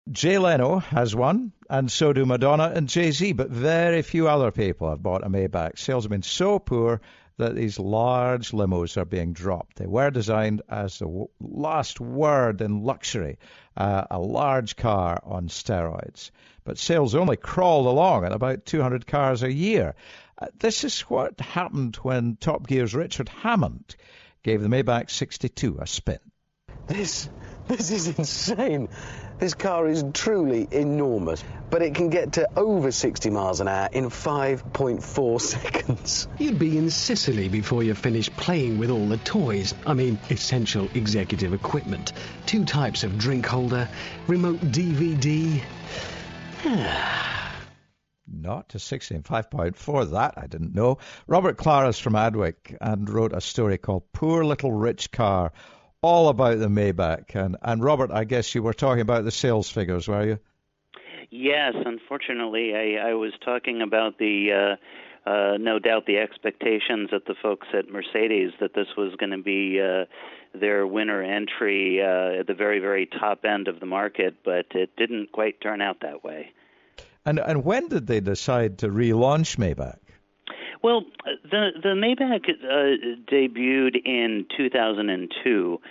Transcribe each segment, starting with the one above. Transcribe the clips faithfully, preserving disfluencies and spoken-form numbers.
Jay Leno has one, and so do Madonna and Jay-Z, but very few other people have bought a Maybach. Sales have been so poor that these large limos are being dropped. They were designed as the w- last word in luxury, uh, a large car on steroids. But sales only crawled along at about two hundred cars a year. Uh, this is what happened when Top Gear's Richard Hammond gave the Maybach sixty-two a spin. This, this is insane. This car is truly enormous, but it can get to over sixty miles an hour in five point four seconds. You'd be in Sicily before you finish playing with all the toys. I mean, essential executive equipment. Two types of drink holder, remote D V D. Not to sixty in five point four, that I didn't know. Robert Clara's from Adwick and wrote a story called Poor Little Rich Car, all about the Maybach. And, and Robert, I guess you were talking about the sales figures, were you? Yes, unfortunately, I, I was talking about the, uh, uh, no doubt, the expectations of the folks at Mercedes that this was going to be uh, their winner entry uh, at the very, very top end of the market, but it didn't quite turn out that way. And and when did they decide to relaunch Maybach? Well, the the Maybach uh, debuted in two thousand two,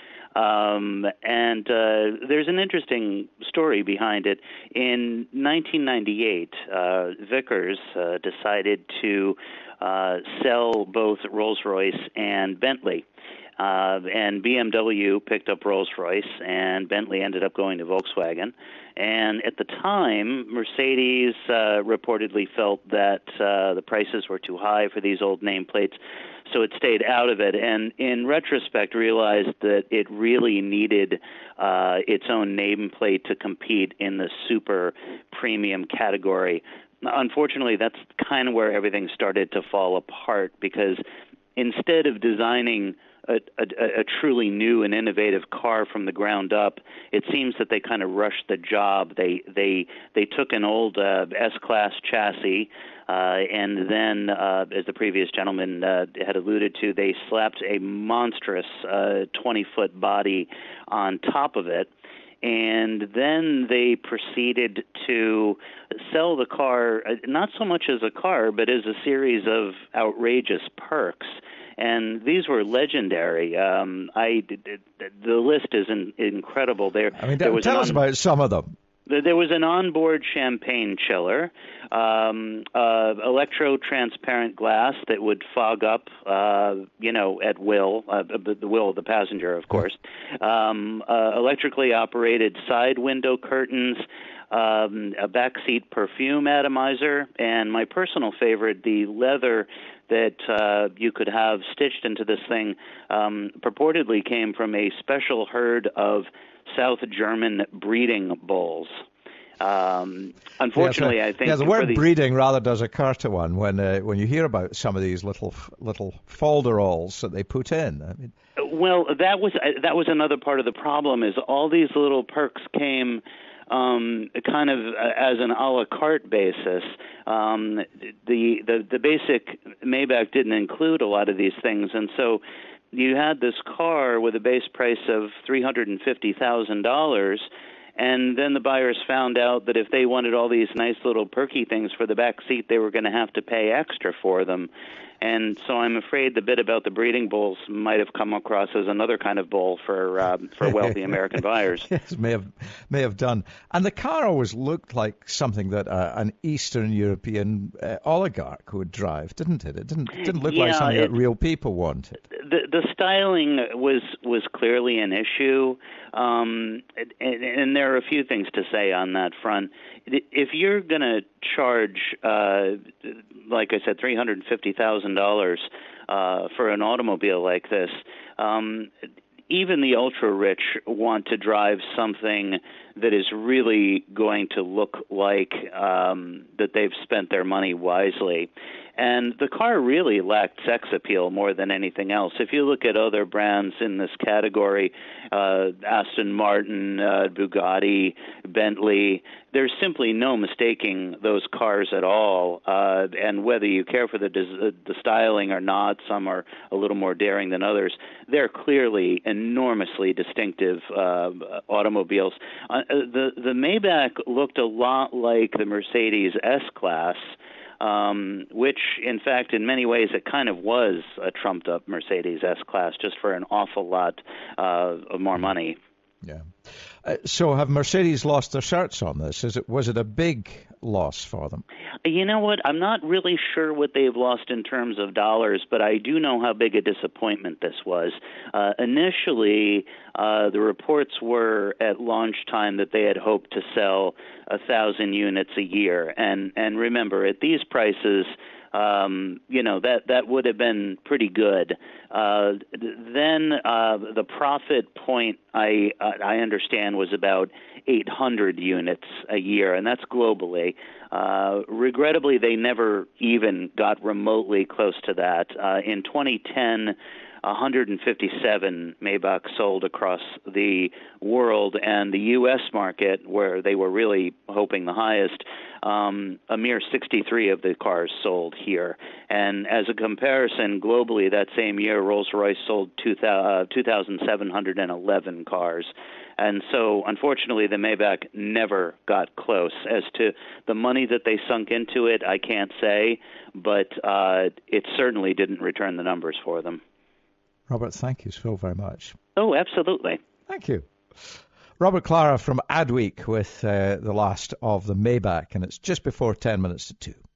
um, and uh, there's an interesting story behind it. In nineteen ninety-eight, uh, Vickers uh, decided to uh, sell both Rolls-Royce and Bentley. Uh, and B M W picked up Rolls-Royce, and Bentley ended up going to Volkswagen. And at the time, Mercedes uh, reportedly felt that uh, the prices were too high for these old nameplates, so it stayed out of it. And in retrospect, realized that it really needed uh, its own nameplate to compete in the super premium category. Unfortunately, that's kind of where everything started to fall apart, because instead of designing A, a, a truly new and innovative car from the ground up, it seems that they kind of rushed the job. They they they took an old uh, S-Class chassis, uh, and then, uh, as the previous gentleman uh, had alluded to, they slapped a monstrous twenty-foot uh, body on top of it. And then they proceeded to sell the car, not so much as a car, but as a series of outrageous perks. And these were legendary. Um, I, the list is in, incredible. There, I mean, there was tell an us on, about some of them. There was an onboard champagne chiller, um, uh, electro-transparent glass that would fog up, uh, you know, at will, uh, the will of the passenger, of course. Um, uh, electrically operated side window curtains, um, a backseat perfume atomizer, and my personal favorite, the leather that uh, you could have stitched into this thing, um, purportedly came from a special herd of South German breeding bulls. Um, unfortunately, yeah, so, I think... Yeah, the word the, breeding rather does occur to one when uh, when you hear about some of these little little folderols that they put in. I mean, well, that was that was another part of the problem, is all these little perks came um, kind of as an a la carte basis. Um, the, the, the basic Maybach didn't include a lot of these things, and so you had this car with a base price of three hundred fifty thousand dollars, and then the buyers found out that if they wanted all these nice little perky things for the back seat, they were going to have to pay extra for them. And so I'm afraid the bit about the breeding bulls might have come across as another kind of bull for uh, for wealthy American buyers. Yes, may have may have done. And the car always looked like something that uh, an Eastern European uh, oligarch would drive, didn't it? It didn't it didn't look yeah, like something it, that real people wanted. The the styling was was clearly an issue, um, and, and there are a few things to say on that front. If you're going to charge, uh, like I said, three hundred fifty thousand dollars uh, for an automobile like this, um, even the ultra-rich want to drive something that is really going to look like um, that they've spent their money wisely. and the car really lacked sex appeal more than anything else. If you look at other brands in this category, uh, Aston Martin, uh, Bugatti, Bentley, there's simply no mistaking those cars at all. Uh, and whether you care for the, des- the styling or not, some are a little more daring than others, they're clearly enormously distinctive uh, automobiles. Uh, the, the Maybach looked a lot like the Mercedes S-Class, Um, which, in fact, in many ways, it kind of was a trumped-up Mercedes S-Class, just for an awful lot uh, of more money. Yeah. Uh, so have Mercedes lost their shirts on this? Is it was it a big loss for them? You know what? I'm not really sure what they've lost in terms of dollars, but I do know how big a disappointment this was. Uh, initially, uh, the reports were at launch time that they had hoped to sell a thousand units a year, and and remember, at these prices, Um, you know, that, that would have been pretty good. Uh, then uh, the profit point, I, I understand, was about eight hundred units a year, and that's globally. Uh, regrettably, they never even got remotely close to that. Uh, in twenty ten, one hundred fifty-seven Maybachs sold across the world, and the U S market, where they were really hoping the highest, um, a mere sixty-three of the cars sold here. And as a comparison, globally, that same year, Rolls-Royce sold two thousand seven hundred eleven cars. And so, unfortunately, the Maybach never got close. As to the money that they sunk into it, I can't say, but uh, it certainly didn't return the numbers for them. Robert, thank you so very much. Oh, absolutely. Thank you. Robert Clara from Adweek with uh, the last of the Maybach, and it's just before ten minutes to two.